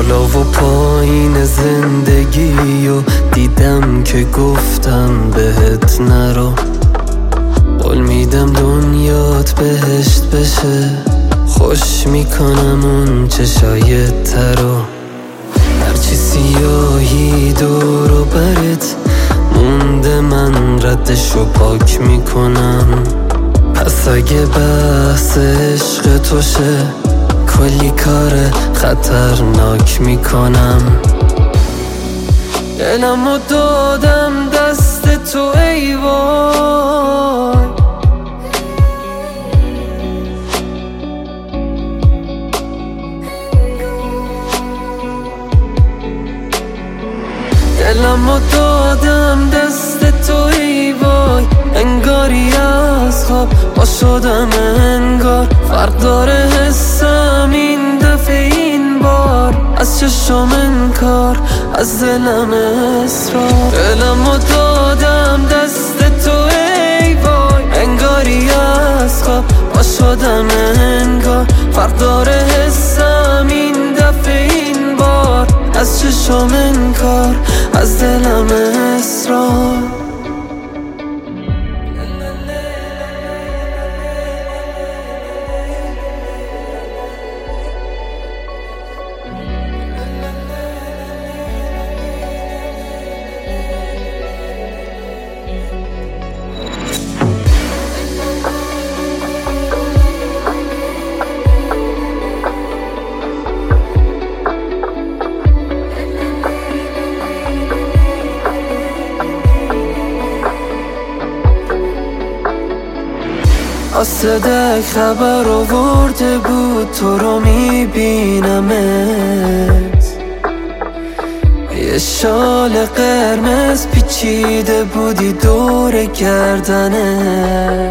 بالا و پایین زندگی و دیدم که گفتم بهت نرو. قول میدم دنیات بهشت بشه، خوش میکنم اون چشای ترو. هرچی سیاهی دور و برت مونده من ردشو پاک میکنم. پس اگه بحث عشق توشه کلی کار خطرناک میکنم. دلمو دادم دست تو ای وای، دلمو دادم دست تو ای وای. انگاری از خواب با شدم، انگار فرق داره حسم این دفعه این بار. از چشم انکار، از دلم اصرار. دلمو دادم دست تو ای وای. انگاری از خواب با شدم، انگار فرق داره حسم این دفعه این بار. از چشم انکار، از دلم اصرار. صدق خبر آورده بود تو رو میبینمت. یه شال قرمز پیچیده بودی دور گردنت.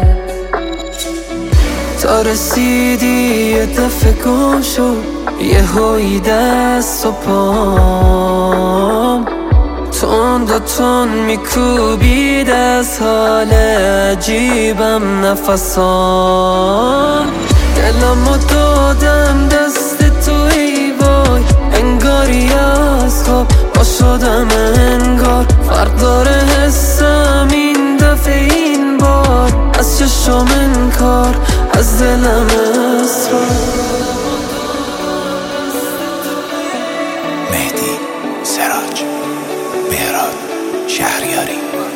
تا رسیدی یه دفعه گم شد یه هایی دست و پام. تند و تند میکوبید از حال عجیبم نفسام. دلمو دادم دست تو ای وای. انگاری از خواب با شدم، انگار فرق داره حسم این دفعه این بار. از چشم انکار، از دلم اصرار. مهدی سراج، مهراد شهریاری.